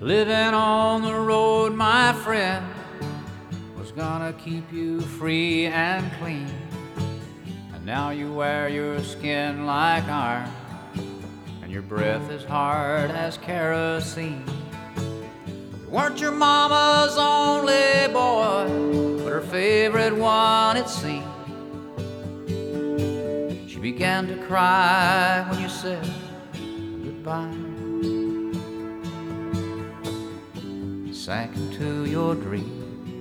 Living on the road, my friend, was gonna keep you free and clean. And now you wear your skin like iron, and your breath is hard as kerosene. You weren't your mama's only boy, but her favorite one, it seemed. She began to cry when you said goodbye. Sank into your dream.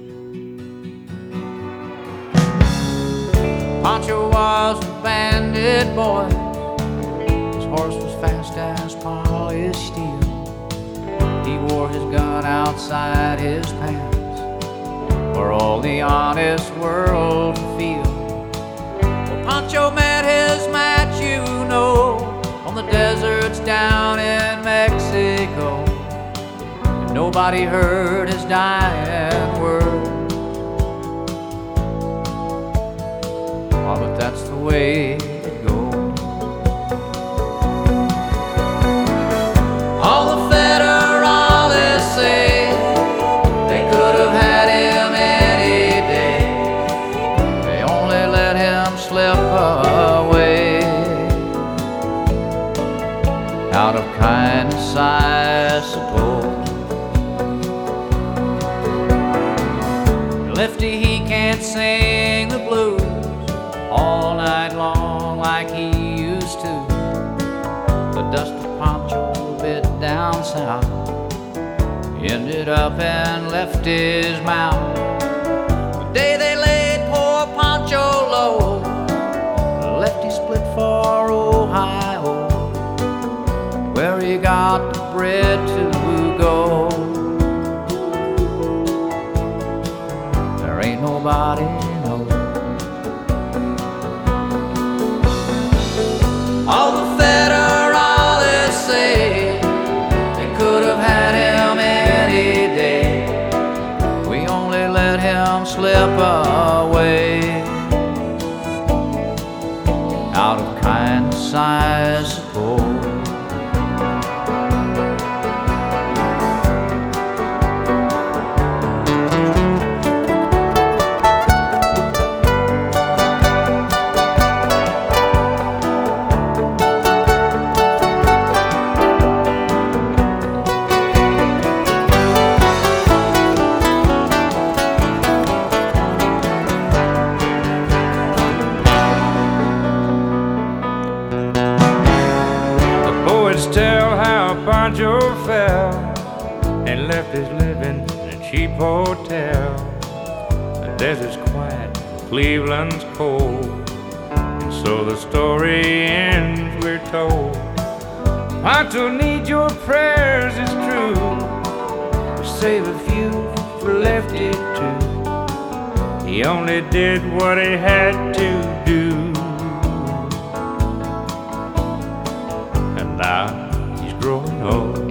Pancho was a bandit boy. His horse was fast as polished steel. He wore his gun outside his pants for all the honest world to feel. Well, Pancho met his match, you know, on the deserts down in Mexico. Nobody heard his dying words. Oh, but that's the way it goes. All the federales say they could have had him any day. They only let him slip away. Out of kindness, I suppose. Lefty, he can't sing the blues all night long like he used to. The dust of Pancho a bit down south ended up and left his mouth. The day they laid poor Pancho low, Lefty split for Ohio, where he got the bread to go. Ain't nobody knows. All the federales say they could have had him any day. We only let him slip away. Out of kindness, I suppose. Tell how Pancho fell and left his living in a cheap hotel. The desert's quiet, Cleveland's cold, and so the story ends, we're told. Pancho needs your prayers, it's true. Save a few for Lefty too. He only did what he had to do. Now he's growing old.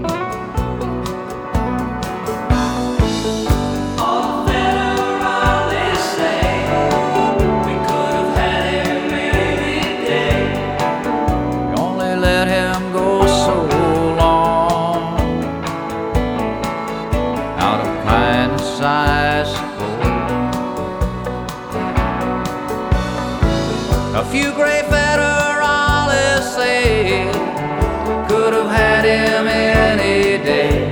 All the federales say we could have had him any day. We only let him go so long. Out of kindness, I suppose. A few gray federales say could have had him any day.